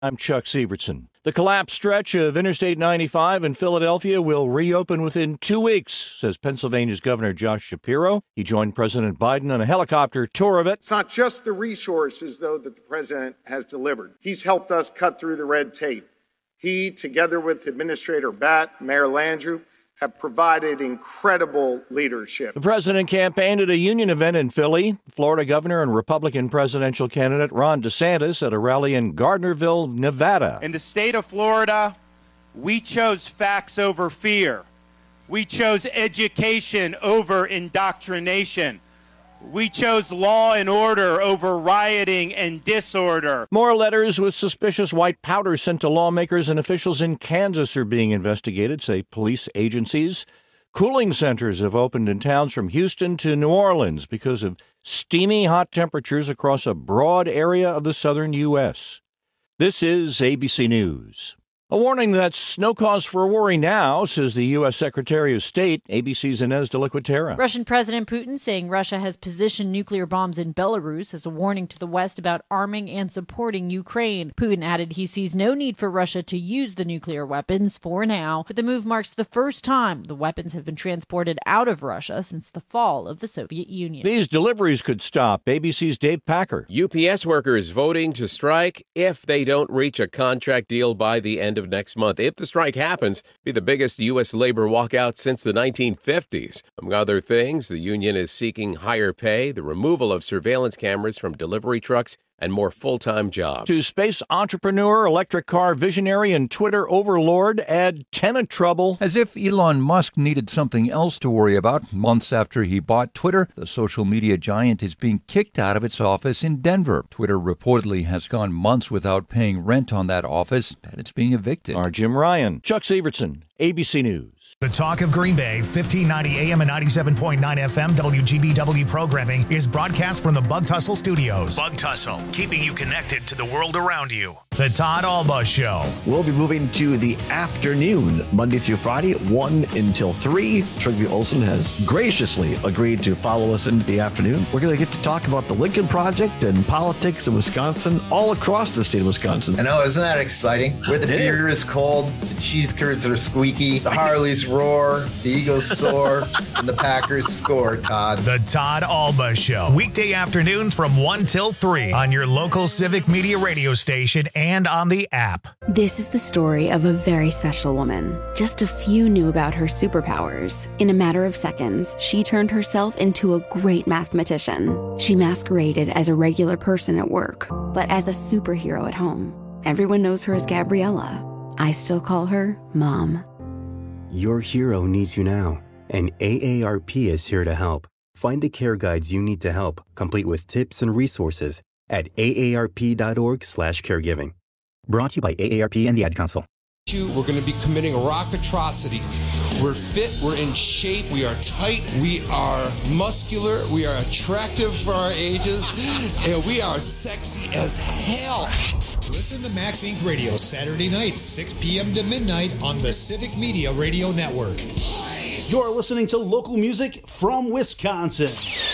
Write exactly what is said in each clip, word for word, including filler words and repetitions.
I'm Chuck Severson. The collapsed stretch of Interstate ninety-five in Philadelphia will reopen within two weeks, says Pennsylvania's Governor Josh Shapiro. He joined President Biden on a helicopter tour of it. It's not just the resources, though, that the president has delivered. He's helped us cut through the red tape. He, together with Administrator Batt, Mayor Landrieu, have provided incredible leadership. The president campaigned at a union event in Philly. Florida Governor and Republican presidential candidate Ron DeSantis at a rally in Gardnerville, Nevada. In the state of Florida, we chose facts over fear. We chose education over indoctrination. We chose law and order over rioting and disorder. More letters with suspicious white powder sent to lawmakers and officials in Kansas are being investigated, say police agencies. Cooling centers have opened in towns from Houston to New Orleans because of steamy hot temperatures across a broad area of the southern U S. This is A B C News. A warning that's no cause for worry now, says the U S. Secretary of State, A B C's Inez de la Cuetara. Russian President Putin saying Russia has positioned nuclear bombs in Belarus as a warning to the West about arming and supporting Ukraine. Putin added he sees no need for Russia to use the nuclear weapons for now, but the move marks the first time the weapons have been transported out of Russia since the fall of the Soviet Union. These deliveries could stop. A B C's Dave Packer. U P S workers voting to strike if they don't reach a contract deal by the end of next month. If the strike happens, it'll be the biggest U S labor walkout since the nineteen fifties. Among other things, the union is seeking higher pay, the removal of surveillance cameras from delivery trucks, and more full-time jobs. To space entrepreneur, electric car visionary, and Twitter overlord add tenant trouble. As if Elon Musk needed something else to worry about. Months after he bought Twitter, the social media giant is being kicked out of its office in Denver. Twitter reportedly has gone months without paying rent on that office, and it's being evicted. Our Jim Ryan, Chuck Severson, A B C News. The Talk of Green Bay, fifteen ninety A M and ninety-seven point nine F M W G B W programming is broadcast from the Bug Tussle Studios. Bug Tussle, keeping you connected to the world around you. The Todd Alba Show. We'll be moving to the afternoon, Monday through Friday, one until three. Trygve Olsen has graciously agreed to follow us into the afternoon. We're going to get to talk about the Lincoln Project and politics in Wisconsin, all across the state of Wisconsin. I know, isn't that exciting? Where the Yeah. beer is cold, the cheese curds are squeaky, the Harleys roar, the Eagles soar, and the Packers score, Todd. The Todd Alba Show. Weekday afternoons from one till three on your local Civic Media radio station and on the app. This is the story of a very special woman. Just a few knew about her superpowers. In a matter of seconds, she turned herself into a great mathematician. She masqueraded as a regular person at work, but as a superhero at home. Everyone knows her as Gabriella. I still call her Mom. Your hero needs you now, and A A R P is here to help. Find the care guides you need to help, complete with tips and resources at A A R P dot org slash caregiving. Brought to you by A A R P and the Ad Council. We're going to be committing rock atrocities. We're fit, we're in shape, we are tight, we are muscular, we are attractive for our ages, and we are sexy as hell. Listen to Max Incorporated. Radio Saturday nights, six p.m. to midnight on the Civic Media Radio Network. You're listening to local music from Wisconsin.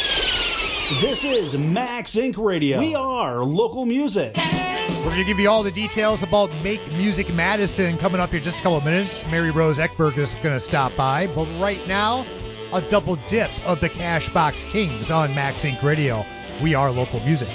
This is Max Incorporated. Radio. We are local music. We're going to give you all the details about Make Music Madison coming up here in just a couple of minutes. Mary Rose Eckberg is going to stop by. But right now, a double dip of the Cashbox Kings on Max Incorporated. Radio. We are local music.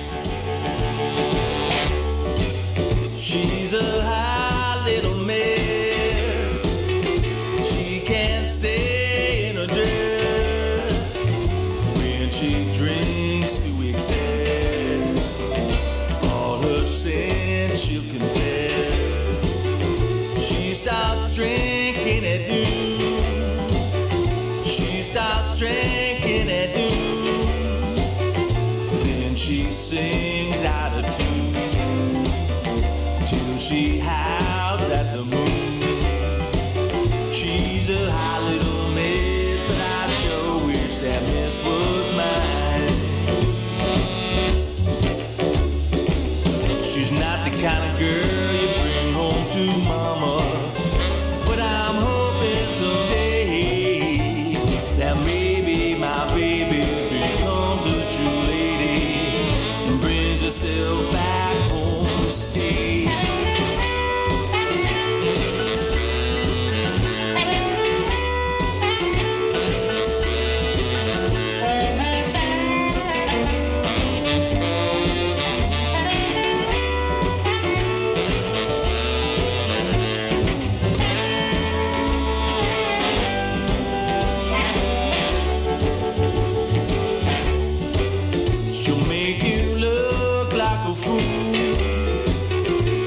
She's a high little mess. She can't stay in her dress when she drinks to excess. All her sins she'll confess. She starts drinking at noon. She starts drinking at noon. Then she sings out of tune till she howls at the moon. She's a high little miss, but I sure wish that miss was mine. She's not the kind of girl you bring home to mama, but I'm hoping someday that maybe my baby becomes a true lady and brings herself back home to stay.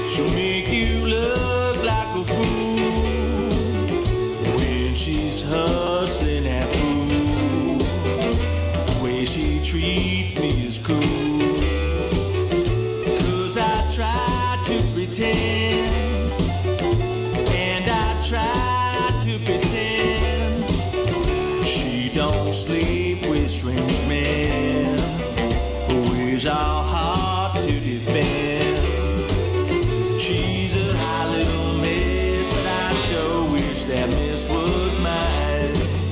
She'll make you look like a fool when she's hustling at pool. The way she treats me is cruel, 'cause I try to pretend, and I try to pretend she don't sleep with strange men. Her ways are hard to defend. She's a high little miss, but I sure wish that miss was mine.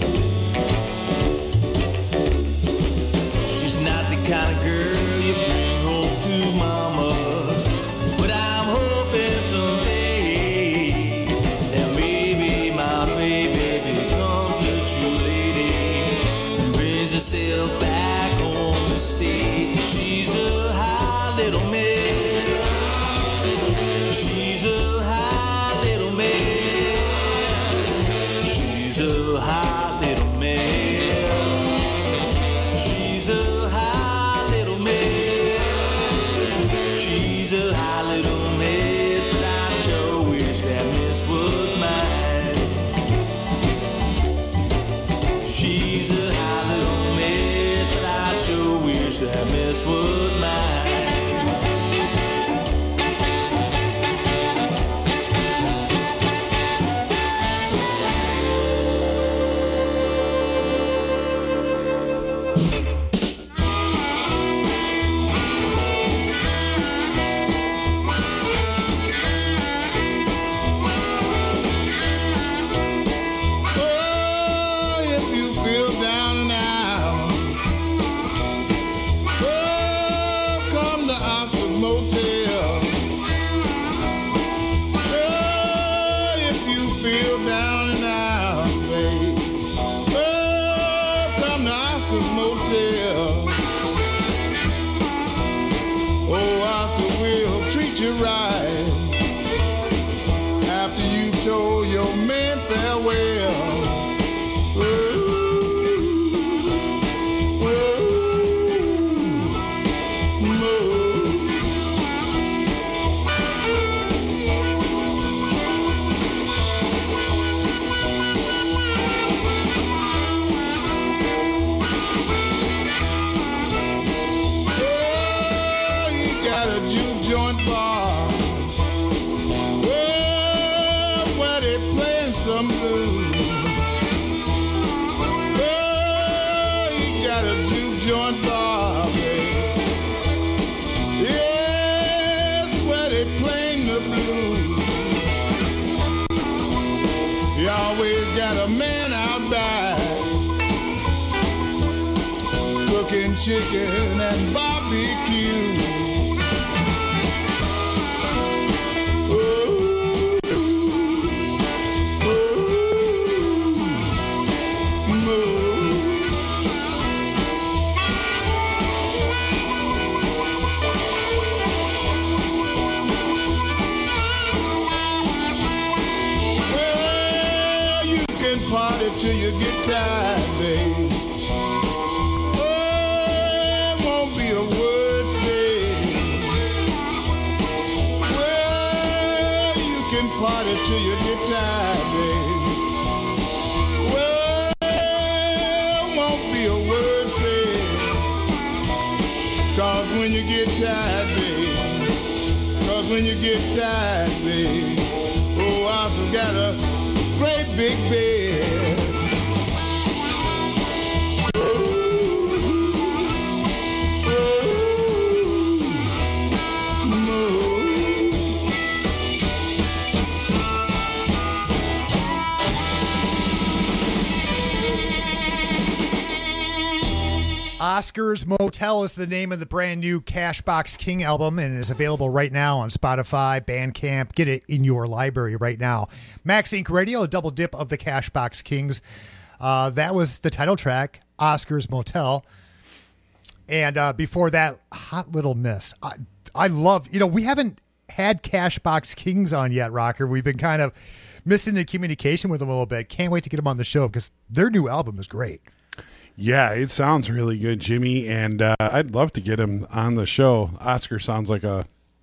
She's not the kind of girl you bring home to mama, but I'm hoping someday that maybe my baby becomes a true lady and brings herself back home to stay. She's a high little miss. She's a high little miss. She's a high little miss. She's a high little miss. She's a high little miss, but I sure wish that miss was mine. She's a high little miss, but I sure wish that miss was mine. Chicken and barbecue. Oh, oh, oh. Well, you can party till you get tired, babe. Party till you get tired, baby. Well, won't be a word said, 'cause when you get tired, baby, 'cause when you get tired, baby, oh, I still got a great big bed. Oscar's Motel is the name of the brand new Cashbox King album, and it is available right now on Spotify, Bandcamp. Get it in your library right now. Max Inc Radio, a double dip of the Cashbox Kings. Uh, that was the title track, Oscar's Motel. And uh, before that, Hot Little Miss. I, I love, you know, we haven't had Cashbox Kings on yet, Rocker. We've been kind of missing the communication with them a little bit. Can't wait to get them on the show because their new album is great. Yeah, it sounds really good, Jimmy, and uh, I'd love to get him on the show. Oscar sounds like a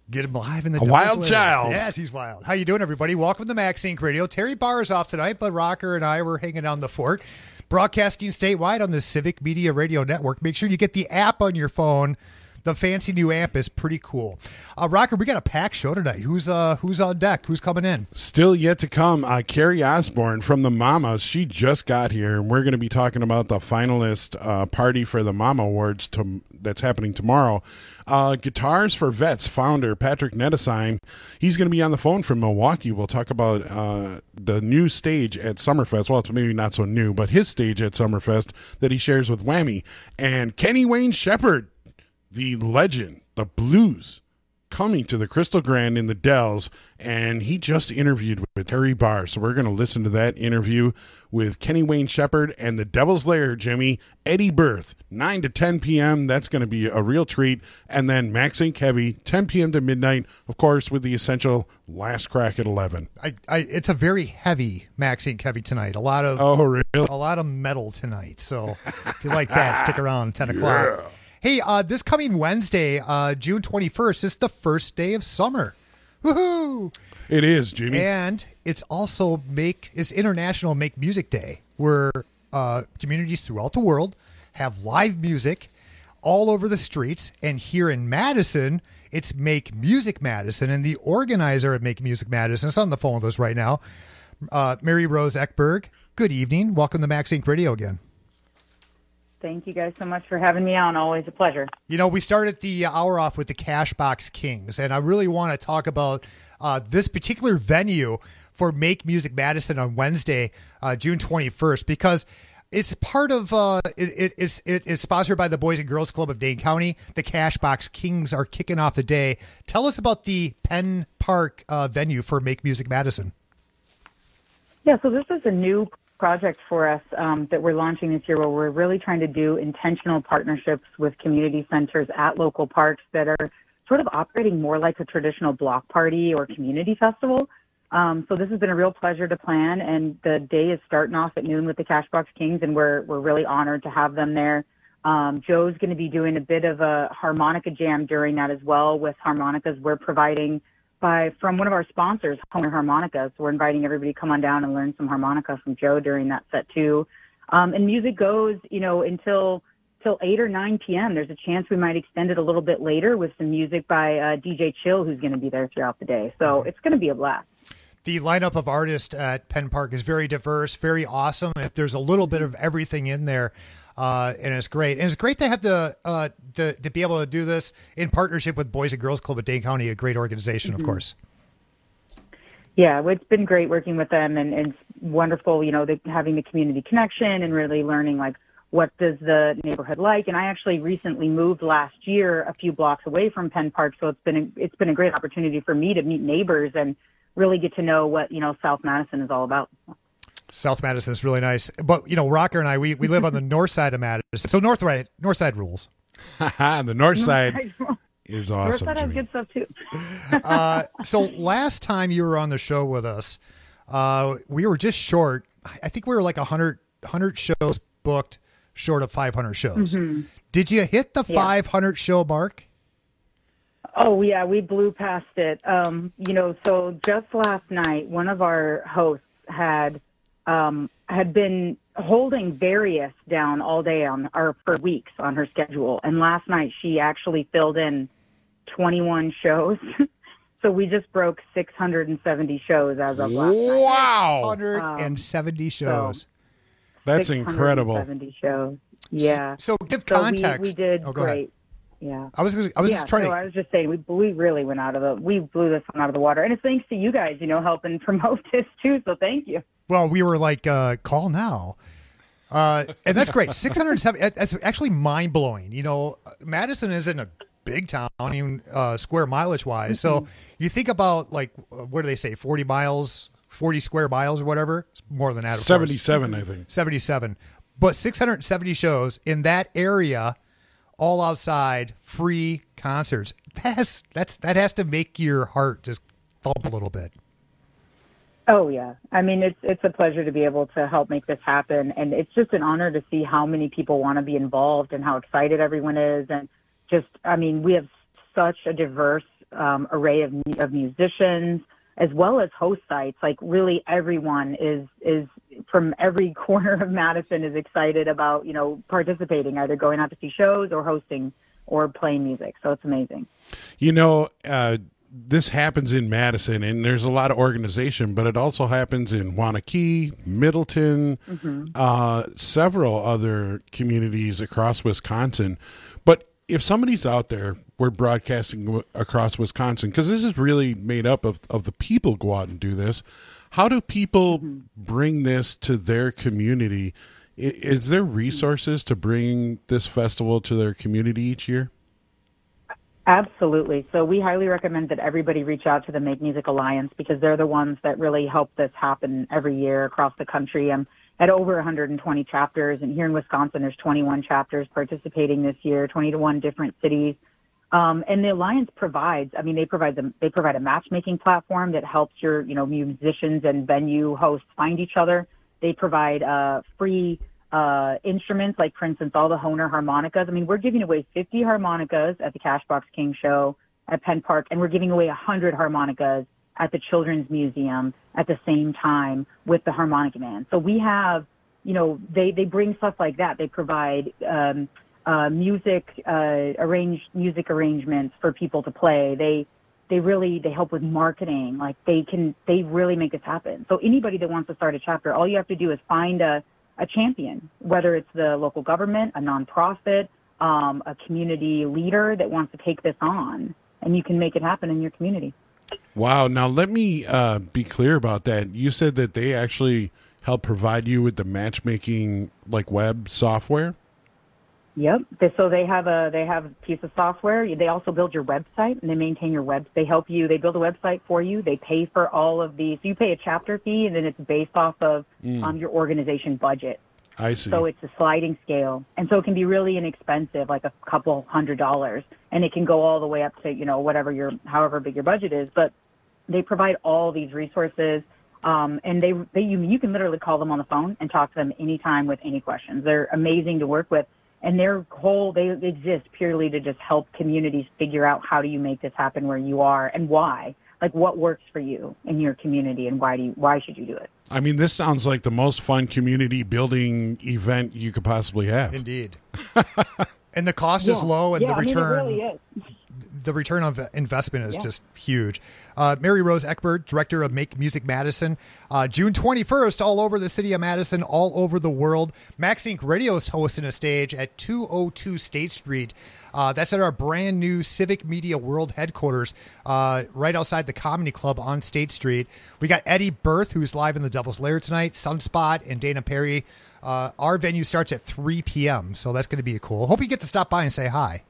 Get him live in the A wild lair. child. Yes, he's wild. How you doing, everybody? Welcome to Max Inc Radio. Terry Barr is off tonight, but Rocker and I were hanging down the fort. Broadcasting statewide on the Civic Media Radio Network. Make sure you get the app on your phone. The fancy new app is pretty cool. Uh, Rocker, we got a packed show tonight. Who's uh who's on deck? Who's coming in? Still yet to come, uh, Carrie Osborne from the Mamas. She just got here, and we're going to be talking about the finalist uh, party for the Mama Awards to, that's happening tomorrow. Uh, Guitars for Vets founder Patrick Nettesheim, he's going to be on the phone from Milwaukee. We'll talk about uh, the new stage at Summerfest. Well, it's maybe not so new, but his stage at Summerfest that he shares with Whammy. And Kenny Wayne Shepherd, the legend, the blues, coming to the Crystal Grand in the Dells, and he just interviewed with Terry Barr. So we're going to listen to that interview with Kenny Wayne Shepherd and the Devil's Lair, Jimmy, Eddie Berth, nine to ten p.m. That's going to be a real treat. And then Max Inc Heavy, ten p.m. to midnight, of course, with the essential last crack at eleven. I, I, it's a very heavy Max Inc Heavy tonight. A lot of oh, really? A lot of metal tonight. So if you like that, stick around ten o'clock. Yeah. Hey, uh, this coming Wednesday, uh, June twenty-first, is the first day of summer. Woohoo! It is, Jimmy. And it's also make it's International Make Music Day, where uh, communities throughout the world have live music all over the streets. And here in Madison, it's Make Music Madison. And the organizer of Make Music Madison is on the phone with us right now, uh, Mary Rose Eckberg. Good evening. Welcome to Max Inc Radio again. Thank you guys so much for having me on. Always a pleasure. You know, we started the hour off with the Cashbox Kings, and I really want to talk about uh, this particular venue for Make Music Madison on Wednesday, uh, June twenty-first, because it's part of, uh, it, it, it's it, it's sponsored by the Boys and Girls Club of Dane County. The Cashbox Kings are kicking off the day. Tell us about the Penn Park uh, venue for Make Music Madison. Yeah, so this is a new project for us um, that we're launching this year, where we're really trying to do intentional partnerships with community centers at local parks that are sort of operating more like a traditional block party or community festival. Um, so this has been a real pleasure to plan, and the day is starting off at noon with the Cashbox Kings, and we're we're really honored to have them there. Um, Joe's going to be doing a bit of a harmonica jam during that as well, with harmonicas we're providing by from one of our sponsors, Homer Harmonicas. So we're inviting everybody to come on down and learn some harmonica from Joe during that set too. Um, and music goes, you know, until till eight or nine p.m. There's a chance we might extend it a little bit later with some music by uh, D J Chill, who's going to be there throughout the day. So it's going to be a blast. The lineup of artists at Penn Park is very diverse, very awesome. If there's a little bit of everything in there, uh, and it's great. And it's great to have the, uh, the to be able to do this in partnership with Boys and Girls Club of Dane County, a great organization, mm-hmm. of course. Yeah, it's been great working with them, and, and it's wonderful, you know, the, having the community connection and really learning, like, what does the neighborhood like? And I actually recently moved last year a few blocks away from Penn Park, so it's been a, it's been a great opportunity for me to meet neighbors and really get to know what, you know, South Madison is all about. South Madison is really nice. But, you know, Rocker and I, we, we live on the north side of Madison. So north, right, north side rules. The north side is awesome. North side has good stuff, too. uh, so last time you were on the show with us, uh, we were just short. I think we were like one hundred, one hundred shows booked, short of five hundred shows. Mm-hmm. Did you hit the yeah. five hundred show mark? Oh, yeah, we blew past it. Um, you know, so just last night, one of our hosts had um, had been holding Various down all day on, or for weeks on her schedule. And last night she actually filled in twenty-one shows. So we just broke six hundred seventy shows as of last night. Wow. six hundred seventy um, shows. So That's incredible. seventy shows. Yeah. So give context. So we, we did oh, go great. Ahead. Yeah. I was I was yeah, just trying so to I was just saying we we really went out of the we blew this one out of the water, and it's thanks to you guys, you know, helping promote this too. So thank you. Well, we were like, uh, call now, uh, and that's great. six hundred seventy. That's actually mind blowing. You know, Madison isn't a big town, even uh, square mileage wise. Mm-hmm. So you think about like what do they say, forty miles, forty square miles or whatever. It's more than that. Of Seventy-seven, course. I think. Seventy-seven, but six hundred seventy shows in that area. All outside, free concerts. That has that's that has to make your heart just thump a little bit. Oh yeah, I mean it's it's a pleasure to be able to help make this happen, and it's just an honor to see how many people want to be involved and how excited everyone is, and just I mean we have such a diverse um, array of of musicians, as well as host sites. Like really everyone is is from every corner of Madison is excited about, you know, participating, either going out to see shows or hosting or playing music. So it's amazing. You know, uh, this happens in Madison, and there's a lot of organization, but it also happens in Waunakee, Middleton, mm-hmm. uh, several other communities across Wisconsin. But if somebody's out there, we're broadcasting across Wisconsin, because this is really made up of, of the people go out and do this. How do people mm-hmm. bring this to their community? Is there resources to bring this festival to their community each year? Absolutely. So we highly recommend that everybody reach out to the Make Music Alliance, because they're the ones that really help this happen every year across the country. I'm at over one hundred twenty chapters, and here in Wisconsin, there's twenty-one chapters participating this year, twenty-one different cities. Um, and the Alliance provides, I mean, they provide them, they provide a matchmaking platform that helps your, you know, musicians and venue hosts find each other. They provide uh, free uh, instruments, like, for instance, all the Hohner harmonicas. I mean, we're giving away fifty harmonicas at the Cashbox King show at Penn Park, and we're giving away one hundred harmonicas at the Children's Museum at the same time with the Harmonica Man. So we have, you know, they, they bring stuff like that. They provide um, uh, music, uh, arranged music arrangements for people to play. They, they really, they help with marketing. Like they can, they really make this happen. So anybody that wants to start a chapter, all you have to do is find a, a champion, whether it's the local government, a nonprofit, um, a community leader that wants to take this on, and you can make it happen in your community. Wow. Now let me uh, be clear about that. You said that they actually help provide you with the matchmaking, like web software. Yep. They, so they have a they have a piece of software. They also build your website, and they maintain your web. They help you. They build a website for you. They pay for all of these. So you pay a chapter fee, and then it's based off of mm. um, your organization budget. I see. So it's a sliding scale, and so it can be really inexpensive, like a couple hundred dollars, and it can go all the way up to, you know, whatever your however big your budget is. But they provide all these resources, um, and they they you you can literally call them on the phone and talk to them anytime with any questions. They're amazing to work with. And their whole, they exist purely to just help communities figure out how do you make this happen where you are and why. Like what works for you in your community, and why do you, why should you do it? I mean, this sounds like the most fun community building event you could possibly have. Indeed. And the cost yeah. is low, and yeah, the return. I mean, it really is. The return on investment is yeah. just huge. Uh, Mary Rose Eckberg, director of Make Music Madison. Uh, June twenty-first, all over the city of Madison, all over the world. Max Inc Radio is hosting a stage at two oh two State Street. Uh, that's at our brand new Civic Media World headquarters, uh, right outside the Comedy Club on State Street. We got Eddie Berth, who's live in the Devil's Lair tonight, Sunspot, and Dana Perry. Uh, our venue starts at three p.m., so that's going to be cool. Hope you get to stop by and say hi.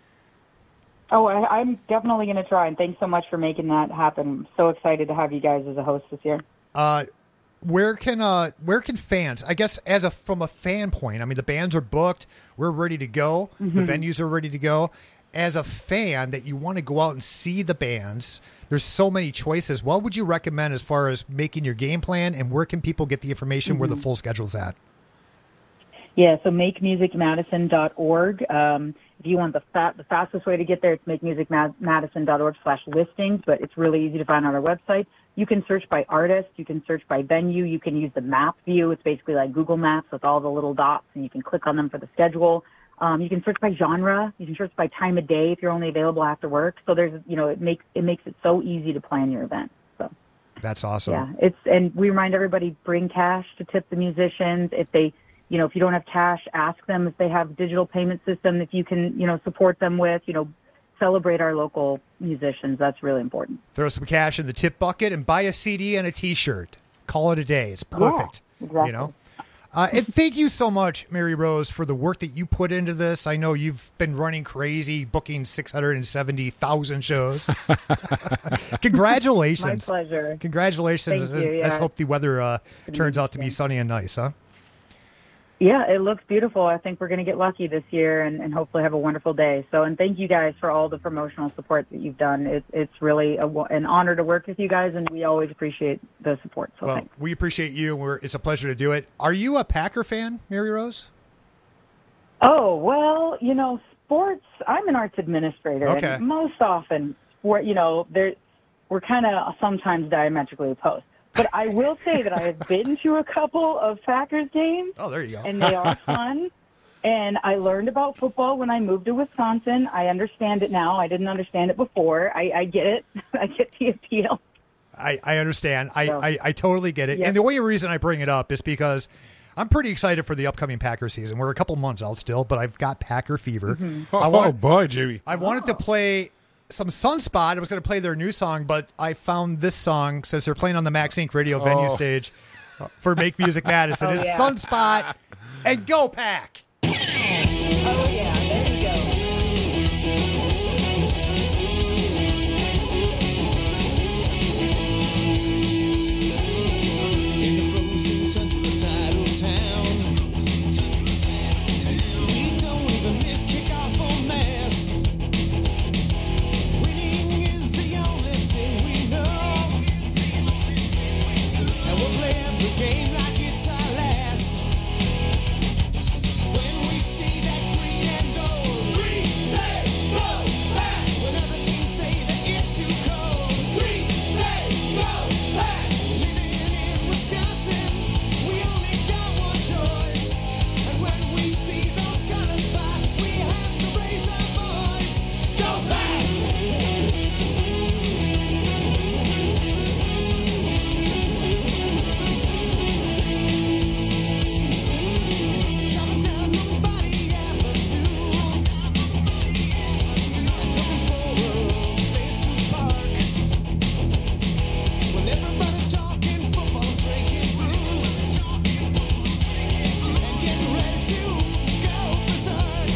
Oh, I, I'm definitely going to try, and thanks so much for making that happen. I'm so excited to have you guys as a host this year. Uh, where can uh, where can fans, I guess, as a from a fan point, I mean, the bands are booked, we're ready to go, mm-hmm. the venues are ready to go. As a fan that you want to go out and see the bands, there's so many choices. What would you recommend as far as making your game plan, and where can people get the information mm-hmm. where the full schedule's at? Yeah, so make music madison dot org. Um, if you want the fat, the fastest way to get there, it's make music madison dot org slash listings, but it's really easy to find on our website. You can search by artist, you can search by venue, you can use the map view. It's basically like Google Maps with all the little dots, and you can click on them for the schedule. Um, you can search by genre, you can search by time of day if you're only available after work. So there's, you know, it makes it makes it so easy to plan your event. So that's awesome. Yeah, it's and we remind everybody, bring cash to tip the musicians. If they You know, if you don't have cash, ask them if they have a digital payment system that you can, you know, support them with. You know, celebrate our local musicians. That's really important. Throw some cash in the tip bucket and buy a C D and a T-shirt. Call it a day. It's perfect. Yeah, exactly. You know. Uh, and thank you so much, Mary Rose, for the work that you put into this. I know you've been running crazy, booking six hundred seventy thousand shows. Congratulations. My pleasure. Congratulations. Thank you, yeah. Let's hope the weather uh, turns out to be sunny and nice, huh? Yeah, it looks beautiful. I think we're going to get lucky this year and, and hopefully have a wonderful day. So, and thank you guys for all the promotional support that you've done. It, it's really a, an honor to work with you guys, and we always appreciate the support. So well, thanks. We appreciate you. We're, it's a pleasure to do it. Are you a Packer fan, Mary Rose? Oh, well, you know, sports, I'm an arts administrator. Okay. And most often we're, you know, there, we're kind of sometimes diametrically opposed. But I will say that I have been to a couple of Packers games. Oh, there you go. And they are fun. And I learned about football when I moved to Wisconsin. I understand it now. I didn't understand it before. I, I get it. I get the appeal. I, I understand. I, So, I, I totally get it. yeah. And the only reason I bring it up is because I'm pretty excited for the upcoming Packer season. We're a couple months out still, but I've got Packer fever. Oh, I wanted, oh, boy, Jimmy. I wanted to play some Sunspot. I was going to play their new song, but I found this song, since they're playing on the Max Inc radio venue Oh. stage uh, for Make Music Madison. Oh, It's yeah. Sunspot and Go Pack. Oh, yeah. There you go. In the frozen tundra tidal town, we don't even miss kickoff or mass. Winning is the only thing we know, and we'll play every game like it's our last. When we see that green and gold, we say go back. When other teams say that it's too cold, we say go back. Living in Wisconsin, we only got one choice. And when we see those colors fly, we have to raise our voice. Go back. Driving down Lombardi Avenue and looking for a place to park. When everybody's talking football, drinking brews, and getting ready to go berserk.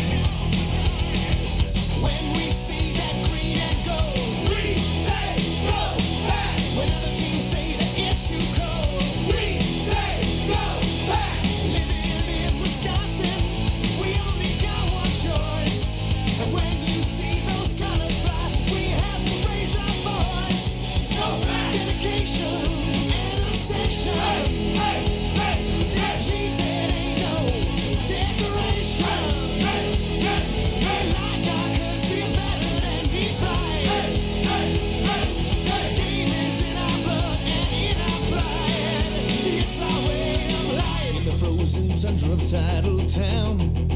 When we see that green and gold, we say go back. When other teams say that it's too cold, we say go back. Living in Wisconsin, we only got one choice. And when you see those colors fly, we have to raise our voice. Go back. Dedication and obsession. Hey, hey, hey. This cheese, it ain't no decoration. Hey, hey, hey. We like our cause we're better than define. Hey, hey, hey. The game is in our blood and in our pride. It's our way of life. In the frozen tundra of Tidal Town,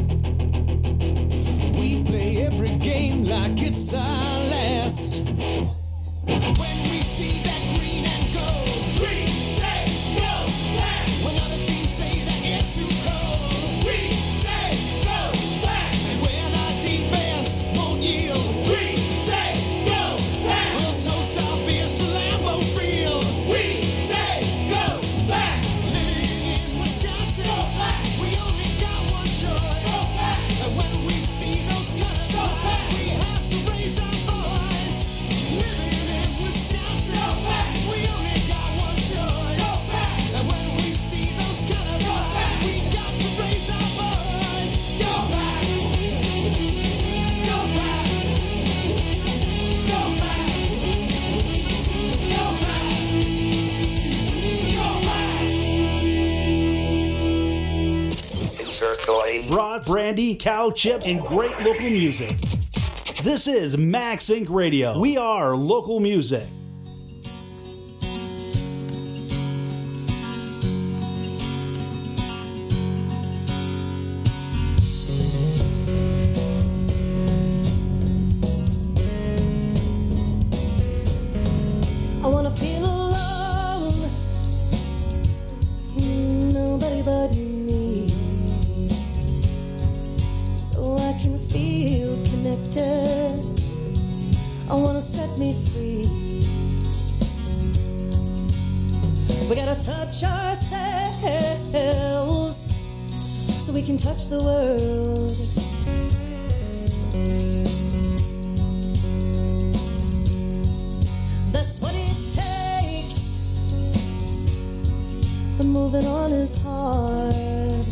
we play every game like it's our last. When we see that green and gold, we say go back. When other teams say that it's too cold, we say go back. And when our team bands won't yield, we say go back. We'll toast our beers to Lambeau Field, we say go back. Living in Wisconsin, go back. We only got one choice. Go back. And when we see those colors fly, we have to raise our voice. Living in Wisconsin, go back. We only got one choice. Go back. And when we see those colors fly, we got to raise our voice. Go back. Go back. Go back. Go back. Go back. Brats, brandy, cow chips, and great local music. This is Max Inc Radio. We are local music. I wanna feel alone. Mm, Nobody but me. So I can feel connected. I wanna set me free. We gotta touch ourselves so we can touch the world. That's what it takes. But moving on is hard.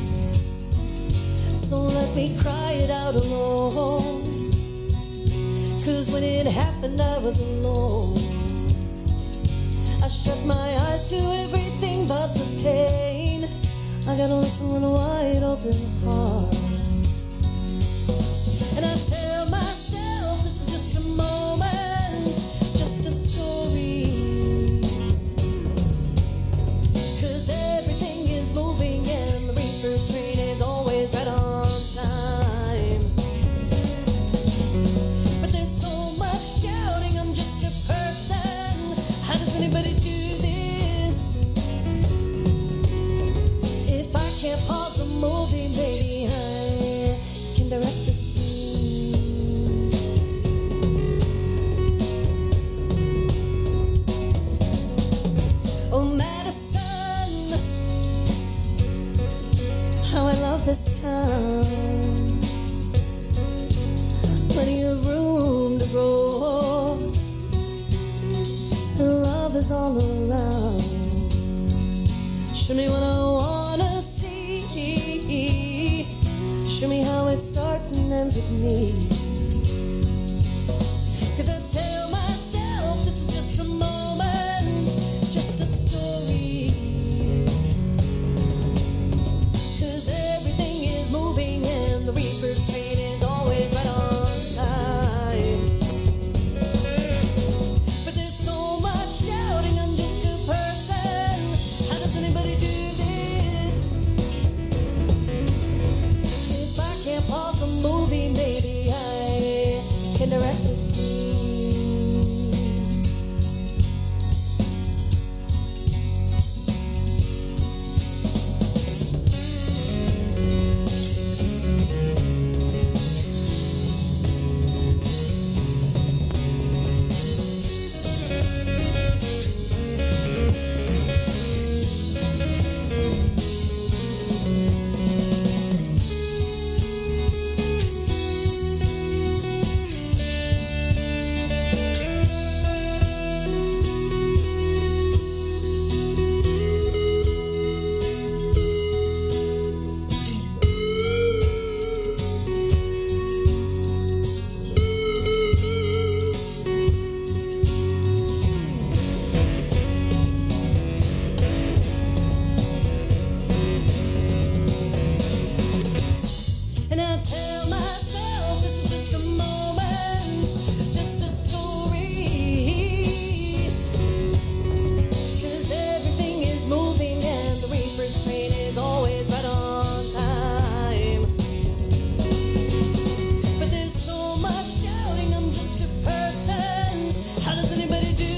So let me cry it out alone. Cause when it happened I was alone. I shut my eyes to everything but the pain. I gotta listen with a wide open heart. And I tell myself this is just a moment. this town. Plenty of room to grow. Love is all around. Show me what I wanna see. Show me how it starts and ends with me. Cause I tell myself this is just a moment, just a story. Cause everything is moving and the reaper's train is always right on time. But there's so much shouting, I'm just a person. How does anybody do this? If I can't pause a movie, maybe I can direct the scene. And I tell myself this is just a moment, just a story. Cause everything is moving and the reaper's train is always right on time. But there's so much shouting, I'm just a person. How does anybody do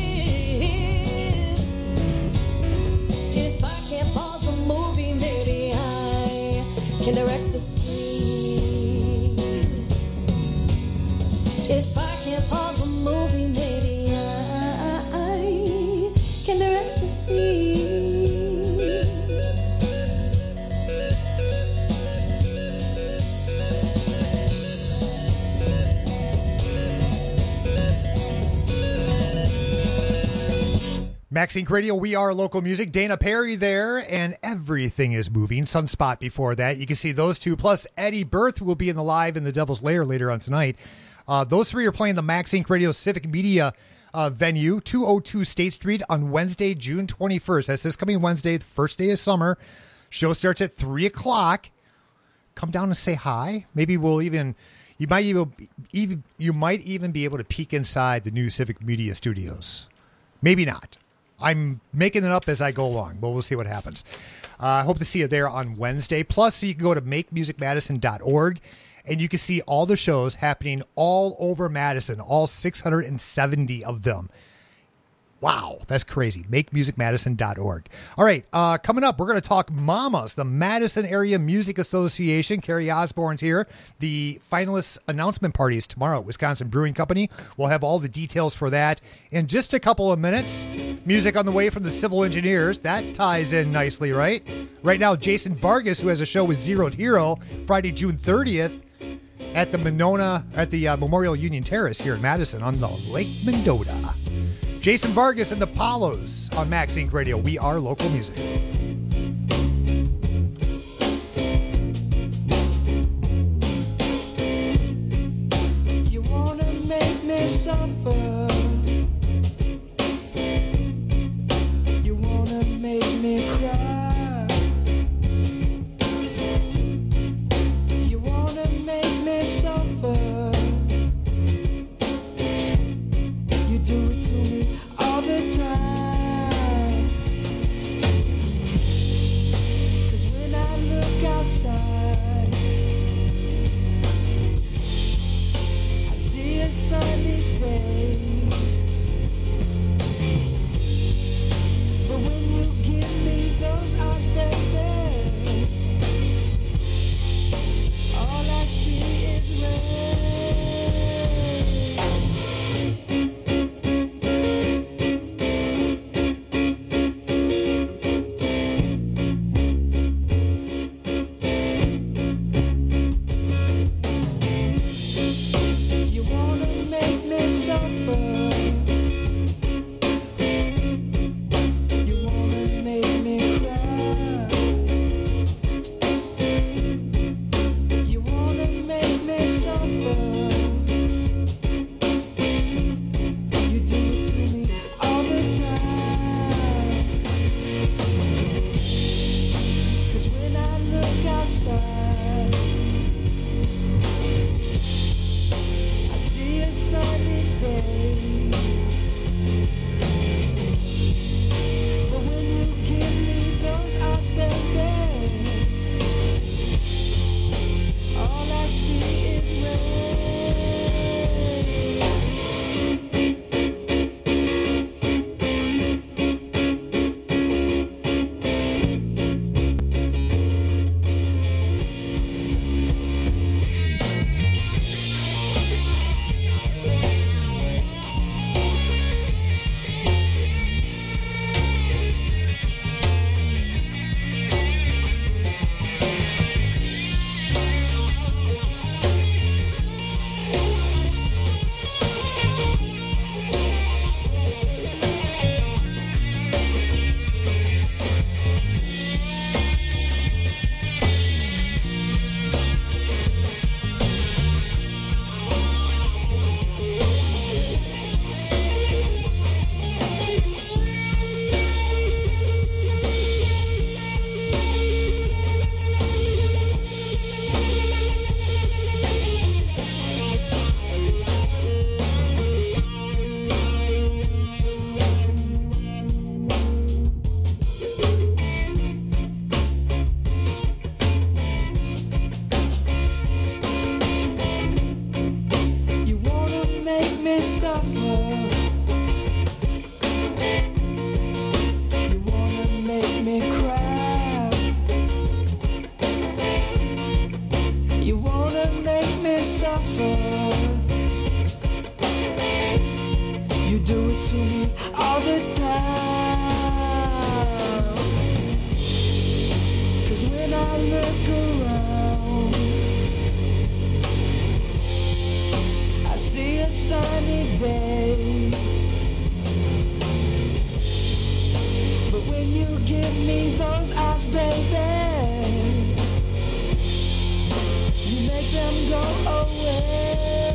this? If I can't pause a movie, maybe I can direct the scene. If I can't pause a movie, maybe I can direct the Maxine Radio, we are local music. Dana Perry there, and everything is moving. Sunspot before that. You can see those two, plus Eddie Berth will be in the live in the Devil's Lair later on tonight. Uh, those three are playing the Maxine Radio Civic Media uh, venue, two oh two State Street on Wednesday, June twenty-first. That's this coming Wednesday, the first day of summer. Show starts at three o'clock. Come down and say hi. Maybe we'll even, you might even, even, you might even be able to peek inside the new Civic Media studios. Maybe not. I'm making it up as I go along, but we'll see what happens. I uh, hope to see you there on Wednesday. Plus, you can go to make music madison dot org, and you can see all the shows happening all over Madison, all six hundred seventy of them. Wow, that's crazy. make music madison dot org. All right, uh, coming up, we're going to talk Mamas, the Madison Area Music Association. Carrie Osborne's here. The finalists announcement party is tomorrow at Wisconsin Brewing Company. We'll have all the details for that in just a couple of minutes. Music on the way from the Civil Engineers. That ties in nicely, right? Right now, Jason Vargas, who has a show with Zeroed Hero, Friday, June thirtieth, at the Monona, at the uh, Memorial Union Terrace here in Madison on the Lake Mendota. Jason Vargas and the Palos on Maxine Radio. We are local music. You wanna make me suffer. You wanna make me cry. You wanna make me suffer. You do it to me all the time. I look around, I see a sunny day. But when you give me those eyes, baby, you make them go away.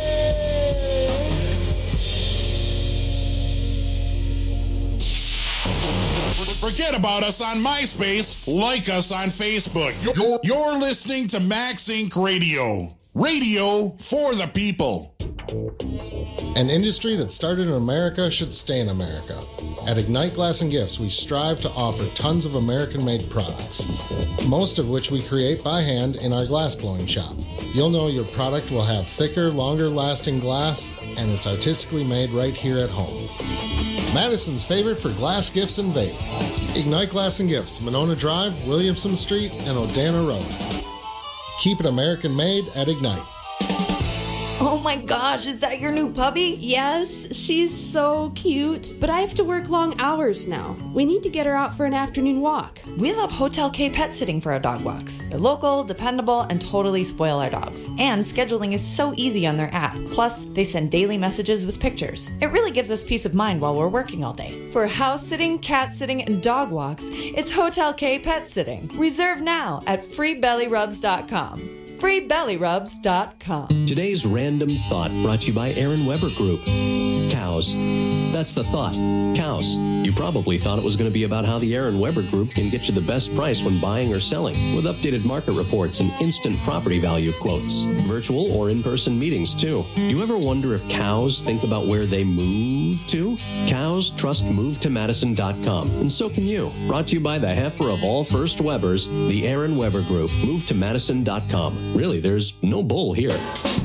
Forget about us on MySpace. Like us on Facebook. You're, you're listening to Max Incorporated. Radio. Radio for the people. An industry that started in America should stay in America. At Ignite Glass and Gifts, we strive to offer tons of American-made products, most of which we create by hand in our glass blowing shop. You'll know your product will have thicker, longer-lasting glass, and it's artistically made right here at home. Madison's favorite for glass gifts and vape. Ignite Glass and Gifts, Monona Drive, Williamson Street, and Odana Road. Keep it American-made at Ignite. Oh my gosh, is that your new puppy? Yes, she's so cute, but I have to work long hours now. We need to get her out for an afternoon walk. We love Hotel K Pet Sitting for our dog walks. They're local, dependable, and totally spoil our dogs. And scheduling is so easy on their app. Plus, they send daily messages with pictures. It really gives us peace of mind while we're working all day. For house sitting, cat sitting, and dog walks, it's Hotel K Pet Sitting. Reserve now at free belly rubs dot com. free belly rubs dot com. Today's random thought brought to you by Aaron Weber Group. Cows. That's the thought. Cows. You probably thought it was going to be about how the Aaron Weber Group can get you the best price when buying or selling, with updated market reports and instant property value quotes. Virtual or in-person meetings, too. Do you ever wonder if cows think about where they move to? Cows trust move to madison dot com, and so can you. Brought to you by the heifer of all first Webers, the Aaron Weber Group. move to madison dot com. Really, there's no bull here.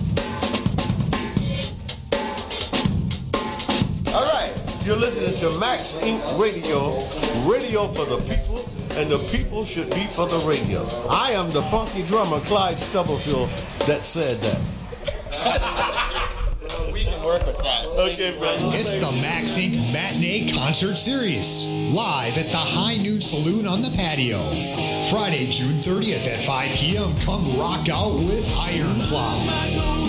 All right, you're listening to Max Incorporated. Radio, radio for the people, and the people should be for the radio. I am the funky drummer, Clyde Stubblefield, that said that. We can work with that. Okay, brother. It's the Max Incorporated. Matinee Concert Series, live at the High Noon Saloon on the patio. Friday, June thirtieth at five p.m. Come rock out with Iron Plow.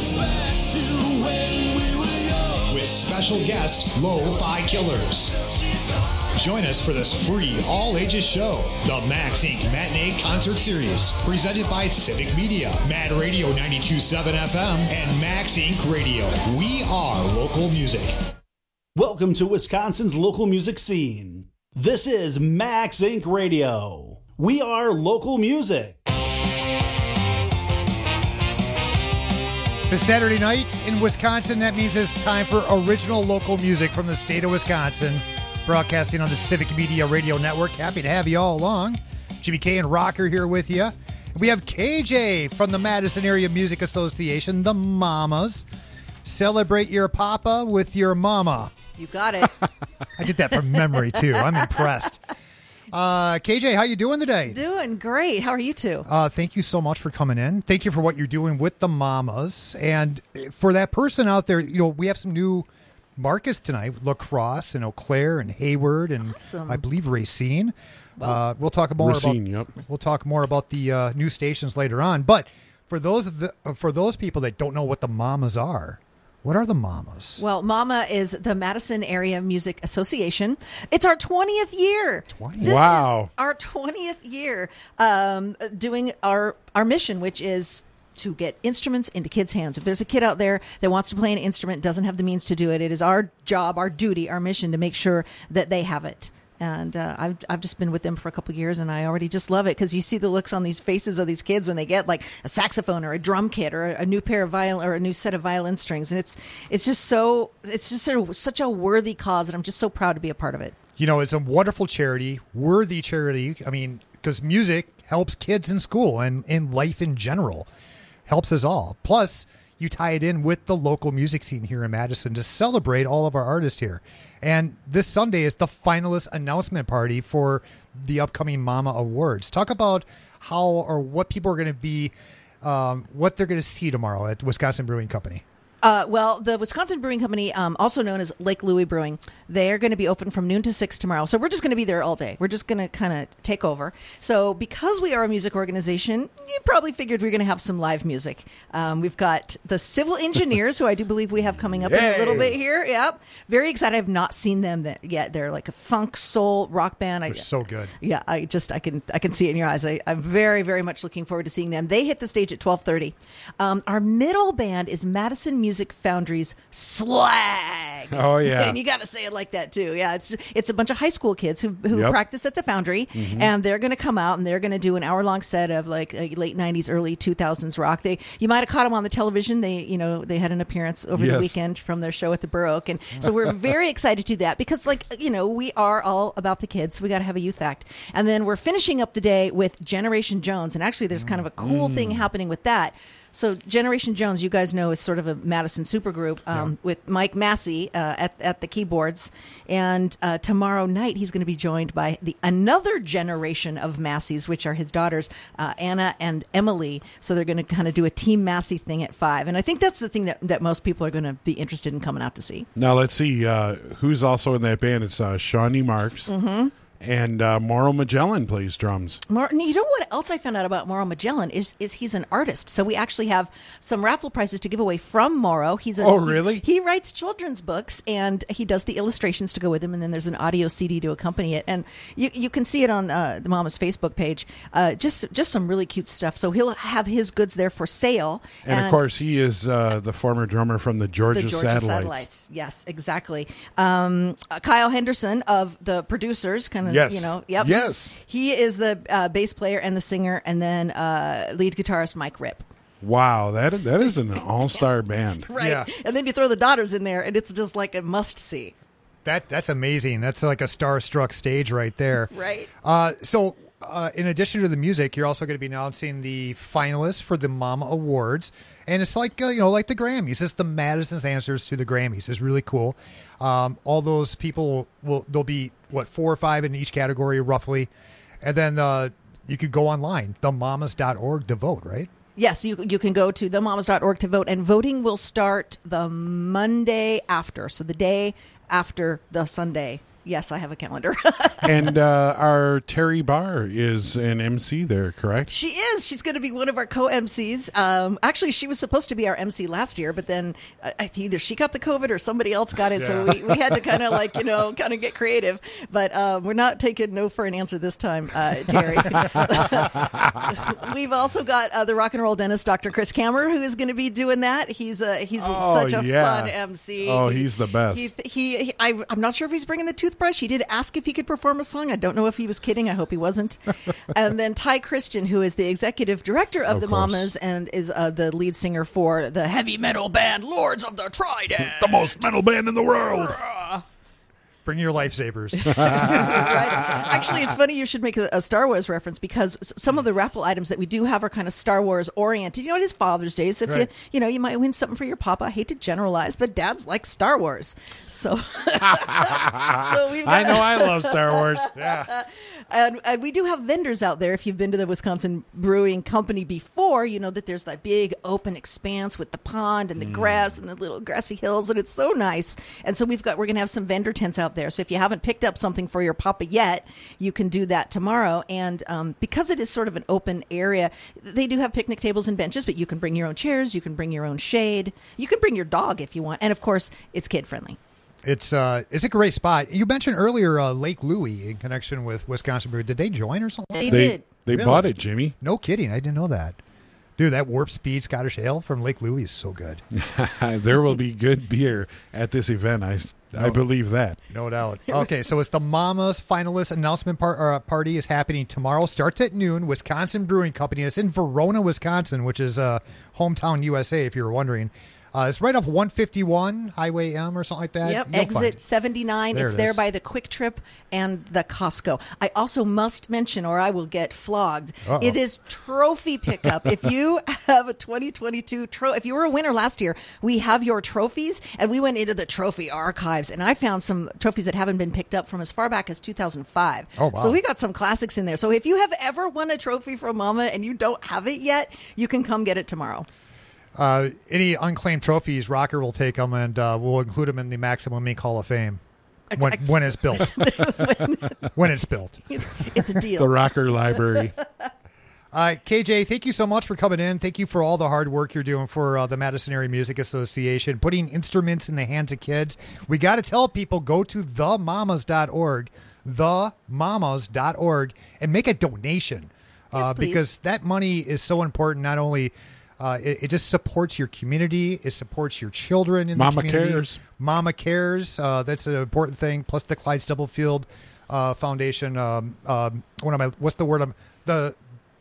With special guest, Lo-Fi Killers. Join us for this free all-ages show, the Max Incorporated. Matinee Concert Series, presented by Civic Media, Mad Radio ninety-two point seven F M, and Max Incorporated Radio. We are local music. Welcome to Wisconsin's local music scene. This is Max Incorporated Radio. We are local music. It's Saturday night in Wisconsin. That means it's time for original local music from the state of Wisconsin. Broadcasting on the Civic Media Radio Network. Happy to have you all along. Jimmy K and Rocker here with you. We have K J from the Madison Area Music Association, the Mamas. Celebrate your papa with your mama. You got it. I did that from memory, too. I'm impressed. Uh, K J, how you doing today? Doing great. How are you two? Uh, thank you so much for coming in. Thank you for what you're doing with the Mamas. And for that person out there, you know, we have some new markets tonight. La Crosse and Eau Claire and Hayward and awesome. I believe Racine. Uh, we'll talk more Racine, about yep. we'll talk more about the uh, new stations later on. But for those of the, for those people that don't know what the Mamas are, what are the Mamas? Well, MAMA is the Madison Area Music Association. It's our twentieth year. twenty This Wow. is our twentieth year um, doing our, our mission, which is to get instruments into kids' hands. If there's a kid out there that wants to play an instrument, doesn't have the means to do it, it is our job, our duty, our mission to make sure that they have it. And uh, I've I've just been with them for a couple of years, and I already just love it because you see the looks on these faces of these kids when they get like a saxophone or a drum kit or a, a new pair of violin or a new set of violin strings, and it's it's just so it's just sort of such a worthy cause, and I'm just so proud to be a part of it. You know, it's a wonderful charity, worthy charity. I mean, because music helps kids in school and in life in general, helps us all. Plus, you tie it in with the local music scene here in Madison to celebrate all of our artists here. And this Sunday is the finalist announcement party for the upcoming Mama Awards. Talk about how or what people are going to be, um, what they're going to see tomorrow at Wisconsin Brewing Company. Uh, well, the Wisconsin Brewing Company, um, also known as Lake Louie Brewing, they're going to be open from noon to six tomorrow. So we're just going to be there all day. We're just going to kind of take over. So because we are a music organization, you probably figured we are going to have some live music. Um, we've got the Civil Engineers, who I do believe we have coming up in a little bit here. Yep. Very excited. I've not seen them that yet. They're like a funk, soul, rock band. They're I, so good. Yeah, I just, I can I can see it in your eyes. I, I'm very, very much looking forward to seeing them. They hit the stage at twelve thirty. Um, our middle band is Madison Music Foundry's Slag. Oh, yeah. And you got to say it like that, too. Yeah, it's it's a bunch of high school kids who, who Yep. practice at the Foundry, Mhm. and they're going to come out and they're going to do an hour-long set of like uh, late nineties, early two thousands rock. They You might have caught them on the television. They, you know, they had an appearance over Yes. the weekend from their show at the Burr Oak. And so we're very excited to do that because, like, you know, we are all about the kids. So we got to have a youth act. And then we're finishing up the day with Generation Jones. And actually, there's kind of a cool Mm. thing happening with that. So Generation Jones, you guys know, is sort of a Madison supergroup um, with Mike Massey uh, at at the keyboards, and uh, tomorrow night he's going to be joined by the another generation of Masseys, which are his daughters uh, Anna and Emily. So they're going to kind of do a Team Massey thing at five, and I think that's the thing that, that most people are going to be interested in coming out to see. Now let's see uh, who's also in that band. It's uh, Shawnee Marks. Mm-hmm. And uh, Mauro Magellan plays drums. Mar- you know what else I found out about Mauro Magellan is is he's an artist. So we actually have some raffle prizes to give away from Mauro. He's a, Oh, he- really? He writes children's books and he does the illustrations to go with them. And then there's an audio C D to accompany it. And you you can see it on uh, the Mama's Facebook page. Uh, just just some really cute stuff. So he'll have his goods there for sale. And, of course, he is uh, the former drummer from the Georgia, the Georgia Satellites. Satellites. Yes, exactly. Um, uh, Kyle Henderson of the producers, kind of, Yes. you know, yep. Yes. he's- He is the uh, bass player and the singer, and then uh, lead guitarist Mike Ripp. Wow, that that is an all-star band. Right. And then you throw the daughters in there, and it's just like a must see. That that's amazing. That's like a starstruck stage right there. Right. Uh, so, uh, in addition to the music, you're also going to be announcing the finalists for the Mama Awards, and it's like uh, you know, like the Grammys. It's the Madison's answers to the Grammys. It's really cool. Um, all those people will there'll be what four or five in each category roughly, and then uh, you could go online, the mamas dot org to vote. Right. Yes, you you can go to the mamas dot org to vote, and voting will start the Monday after, so the day after the Sunday. Yes, I have a calendar. And uh, our Terry Barr is an M C there, correct? She is. She's going to be one of our co-M Cs. Um, actually, she was supposed to be our M C last year, but then uh, either she got the COVID or somebody else got it, so Yeah. we, we had to kind of like, you know, kind of get creative. But um, we're not taking no for an answer this time, uh, Terry. We've also got uh, the rock and roll dentist, Doctor Chris Kammer, who is going to be doing that. He's a, he's a- Oh, such a yeah. fun M C. Oh, he's the best. He, he, he I, I'm not sure if he's bringing the toothbrush. He did ask if he could perform a song. I don't know if he was kidding. I hope he wasn't. And then Ty Christian, who is the executive director of, Of the course. Mamas and is uh, the lead singer for the heavy metal band Lords of the Trident. The most metal band in the world. Bring your lifesavers. Right? Actually, it's funny you should make a, a Star Wars reference because s- some of the raffle items that we do have are kind of Star Wars oriented. You know, it is Father's Day, so if Right. you you know you might win something for your papa. I hate to generalize, but dads like Star Wars, so. So we've got- I know I love Star Wars. Yeah. And, and we do have vendors out there. If you've been to the Wisconsin Brewing Company before, you know that there's that big open expanse with the pond and the grass and the little grassy hills, and it's so nice. And so we've got we're going to have some vendor tents out there. So if you haven't picked up something for your papa yet, you can do that tomorrow. And um, because it is sort of an open area, they do have picnic tables and benches, but you can bring your own chairs, you can bring your own shade, you can bring your dog if you want, and of course, it's kid friendly. It's uh, it's a great spot. You mentioned earlier uh, Lake Louie in connection with Wisconsin Brew. Did they join or something? They They- did. they bought it, Jimmy. No kidding. I didn't know that. Dude, that Warp Speed Scottish Ale from Lake Louie is so good. There will be good beer at this event. I, I No. believe that. No doubt. Okay, so it's the Mama's finalist announcement par- uh, party is happening tomorrow. Starts at noon. Wisconsin Brewing Company. It's in Verona, Wisconsin, which is uh, hometown U S A, if you were wondering. Uh, it's right off one fifty-one Highway M or something like that. Yep, You'll exit find it. seventy-nine. There it's it there is. by the Quick Trip and the Costco. I also must mention, or I will get flogged. Uh-oh. It is trophy pickup. If you have a twenty twenty-two trophy, if you were a winner last year, we have your trophies, and we went into the trophy archives, and I found some trophies that haven't been picked up from as far back as two thousand five. Oh, wow. So we got some classics in there. So if you have ever won a trophy from Mama and you don't have it yet, you can come get it tomorrow. Uh, any unclaimed trophies, Rocker will take them, and uh, we'll include them in the Maximum Inc Hall of Fame when, when it's built. when it's built. It's a deal. The Rocker Library. Uh, K J, thank you so much for coming in. Thank you for all the hard work you're doing for uh, the Madison Area Music Association, putting instruments in the hands of kids. We got to tell people, go to the mamas dot org, the mamas dot org, and make a donation. Yes, uh, please. because that money is so important. Not only uh, it, it just supports your community, it supports your children in Mama the community. Cares. Mama Cares. Uh, that's an important thing. Plus the Clyde Stubblefield uh, Foundation. Um, um, what am I? What's the word? I'm the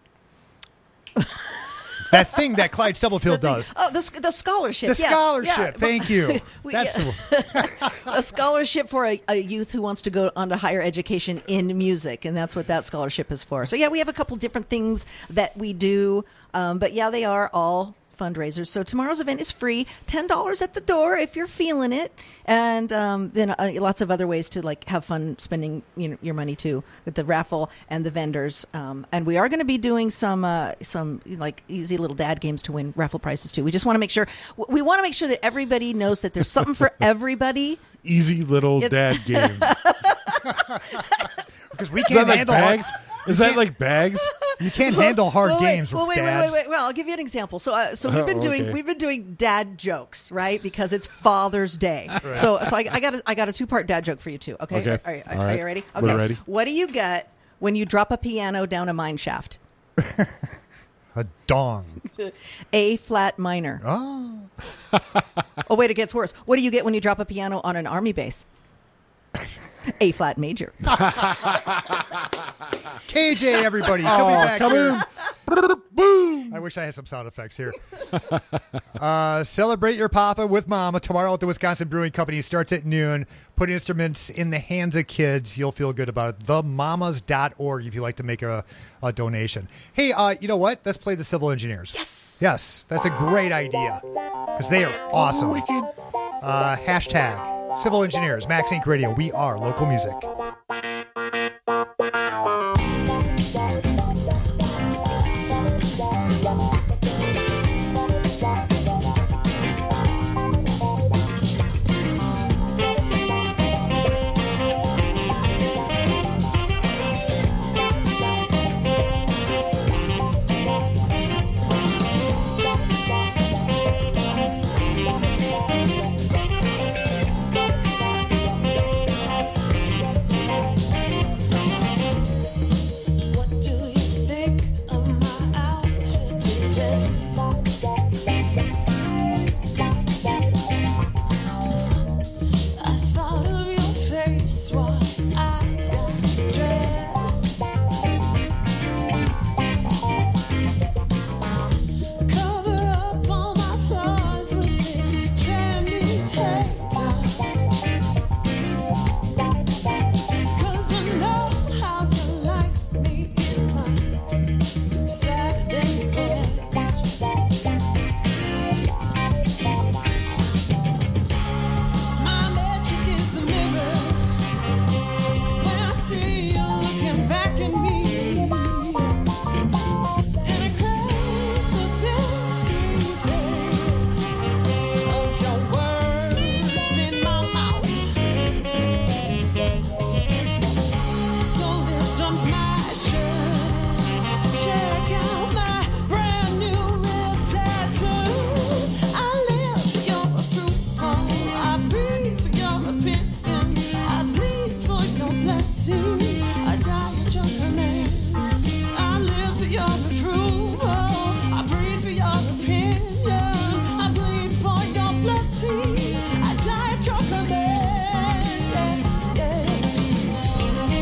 that thing that Clyde Stubblefield does. Oh, the, the scholarship. The yeah, scholarship. yeah. Thank you. We- That's the a scholarship for a, a youth who wants to go on to higher education in music, and that's what that scholarship is for. So, yeah, we have a couple different things that we do, um, but, yeah, they are all fundraisers. So tomorrow's event is free, ten dollars at the door if you're feeling it, and um, then uh, lots of other ways to like have fun spending you know, your money too with the raffle and the vendors. Um, and we are going to be doing some uh, some like easy little dad games to win raffle prizes too. We just want to make sure we want to make sure that everybody knows that there's something for everybody. Easy little It's- dad games. Because we Is can't that like handle bags? Is that like bags? You can't handle hard Well, wait, games well, with wait, wait, dads. wait, wait. Well, I'll give you an example. So, uh, so we've Oh, been doing okay. we've been doing dad jokes, right? Because it's Father's Day. Right. So, so I, I got a, I got a two part dad joke for you too. Okay, Okay. Are, are, All are right. you ready? We're Okay. ready. What do you get when you drop a piano down a mine shaft? A dong. A flat minor. Oh. Oh, wait, it gets worse. What do you get when you drop a piano on an army base? A flat major. K J, everybody, she'll be Oh, back come here. in. Boom. I wish I had some sound effects here. uh, celebrate your papa with mama tomorrow at the Wisconsin Brewing Company. Starts at noon. Put instruments in the hands of kids. You'll feel good about it. the mamas dot org if you'd like to make a, a donation. Hey, uh, you know what? Let's play the Civil Engineers. Yes. Yes, that's a great idea because they are awesome. Uh, hashtag Civil Engineers, Max Inc Radio. We are local music. What do you think of my outfit today? I thought of your face while I got dressed. Cover up all my flaws with this trendy tank top. 'Cause I know how you like me in my Saturday best. My magic is the mirror. When I see you looking back at me, and I crave the bittersweet taste of your words in my mouth. So lift up my shirt, check out my brand new red tattoo. I live for your approval, I breathe for your opinion, I bleed for your blessing, I die at your command. I live for your approval, I breathe for your opinion, I bleed for your blessing, I die at your command. Yeah, yeah.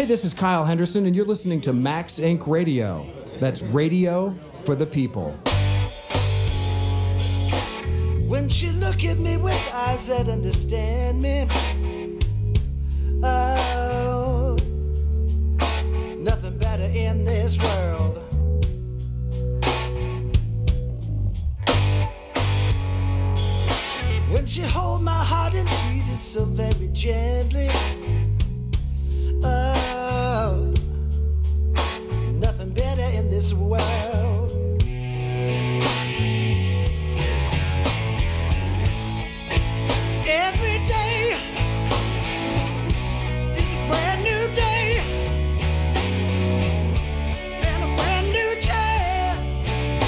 this is Kyle Henderson, and you're listening to Max Incorporated. Radio. That's radio for the people. When she look at me with eyes that understand me, oh, nothing better in this world. When she hold my heart and treat it so very gently, oh, nothing better in this world. Every day is a brand new day and a brand new chance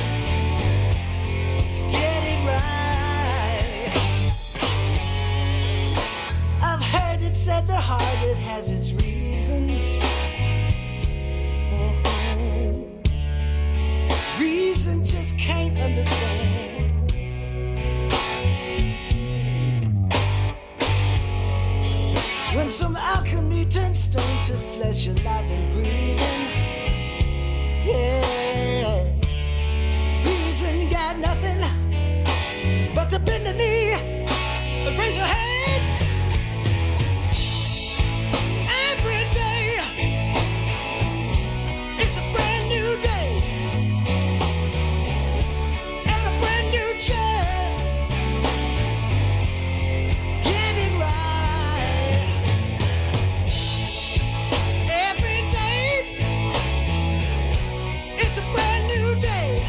to get it right. I've heard it said the heart, it has its reasons. Reason just can't understand. When some alchemy turns stone to flesh, alive and breathing, yeah. Reason got nothing but to bend the knee and raise your hand. Every day, it's a brand new day. Chance to get it right. Every day, it's a brand new day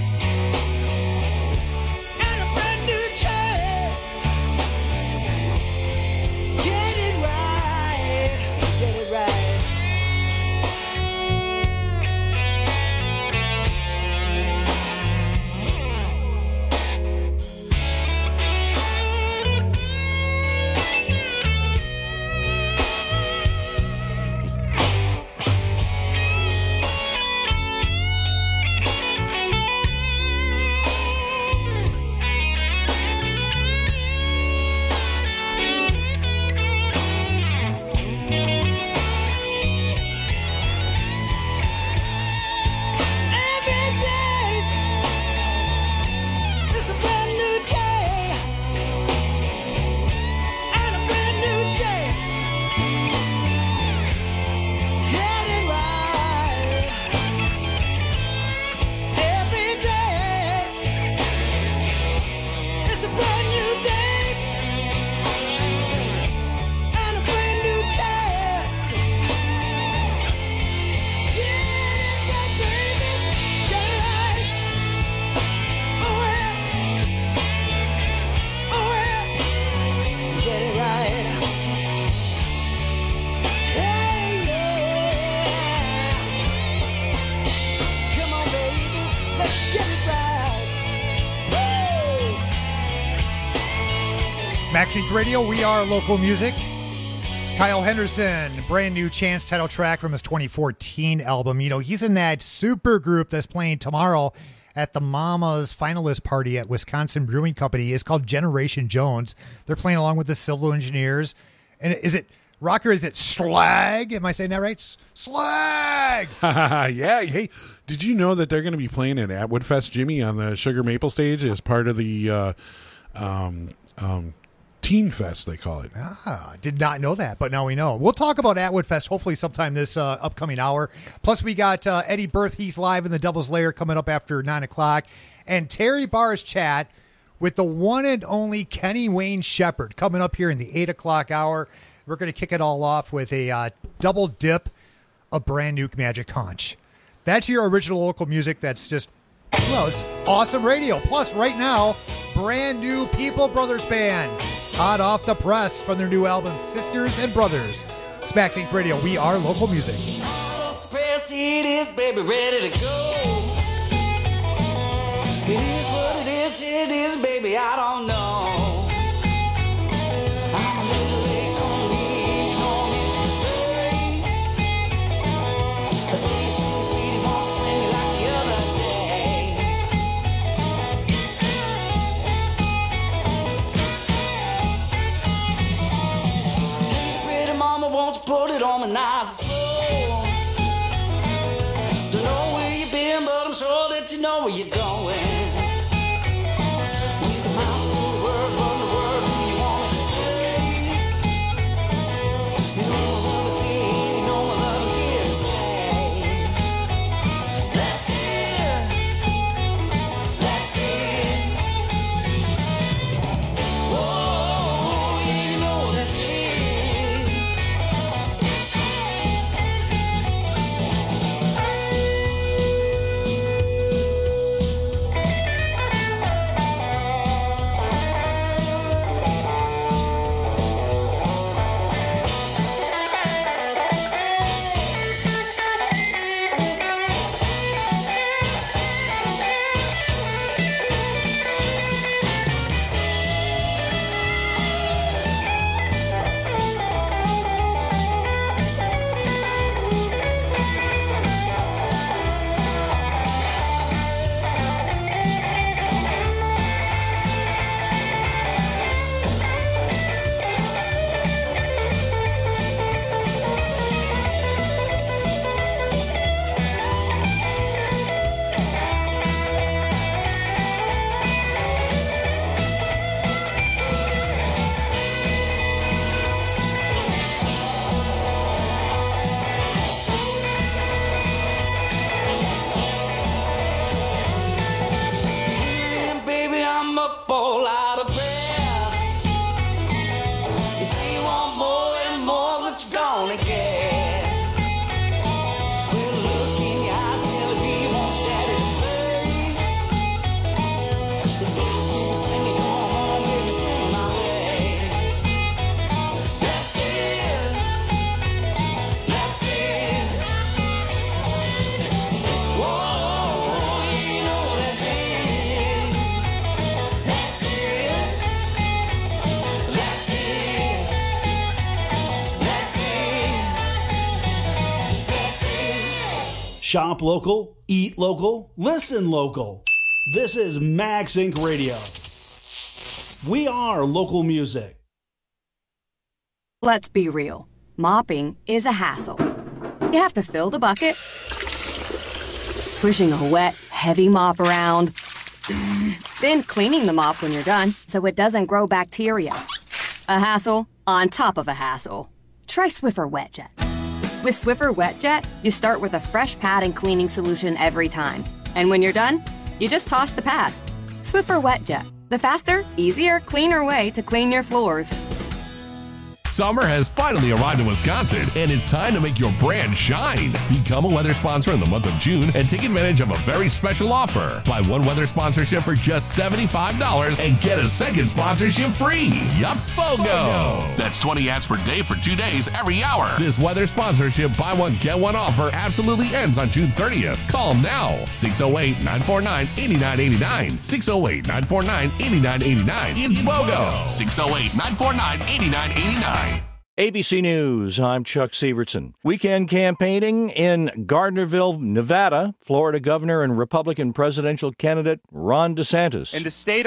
and a brand new chance to get it right. Get it right. Max Inc Radio, we are local music. Kyle Henderson, brand new Chance title track from his twenty fourteen album. You know, he's in that super group that's playing tomorrow at the Mama's finalist party at Wisconsin Brewing Company. It's called Generation Jones. They're playing along with the Civil Engineers. And is it rocker? Is it Slag? Am I saying that right? S- Slag! Yeah. Hey, did you know that they're going to be playing at Atwood Fest, Jimmy, on the Sugar Maple stage as part of the uh, um, um, Teen Fest, they call it. Ah, did not know that, but now we know. We'll talk about Atwood Fest hopefully sometime this uh, upcoming hour. Plus, we got uh, Eddie Berth. He's live in the Devil's Lair coming up after nine o'clock. And Terry Barr's chat with the one and only Kenny Wayne Shepherd coming up here in the eight o'clock hour. We're going to kick it all off with a uh, double dip of brand new Magic Conch. That's your original local music that's just, well, it's awesome radio. Plus, right now, brand new People Brothers Band, hot off the press from their new album, Sisters and Brothers. It's Max Inc Radio. We are local music. Off the press, it is, baby, ready to go. It is what it is, it is, baby, I don't know. I'm a little late on the age, you know me today. I see you, sweetie, sweetie, won't you swing me like the other day? Hey, pretty mama, won't you put it on my nice slow. Don't know where you've been, but I'm sure that you know where you're going. With a mouthful of words, what in the world do you want to say? You know my love is here, you know my love is here to stay. That's it. That's it. Oh, yeah, you know that's it. And baby, I'm up all out of breath. You say you want more and more's what you're gonna get. Well, look in your eyes, telling me you want your daddy to play. It's got to be swinging, come on, baby, swing my way. That's it. That's it. Whoa, you know that's it. That's it. That's it. That's it. That's it. Shop local, eat local, listen local. This is Max Incorporated. Radio. We are local music. Let's be real. Mopping is a hassle. You have to fill the bucket, pushing a wet, heavy mop around, then cleaning the mop when you're done so it doesn't grow bacteria. A hassle on top of a hassle. Try Swiffer WetJet. With Swiffer WetJet, you start with a fresh pad and cleaning solution every time. And when you're done, you just toss the pad. Swiffer WetJet, the faster, easier, cleaner way to clean your floors. Summer has finally arrived in Wisconsin, and it's time to make your brand shine. Become a weather sponsor in the month of June and take advantage of a very special offer. Buy one weather sponsorship for just seventy-five dollars and get a second sponsorship free. Yup, BOGO. That's twenty ads per day for two days every hour. This weather sponsorship buy one, get one offer absolutely ends on June thirtieth. Call now. six oh eight, nine four nine, eight nine eight nine. six oh eight, nine four nine, eight nine eight nine. It's BOGO. six oh eight, nine four nine, eight nine eight nine. A B C News, I'm Chuck Severson. Weekend campaigning in Gardnerville, Nevada. Florida Governor and Republican presidential candidate Ron DeSantis. In the state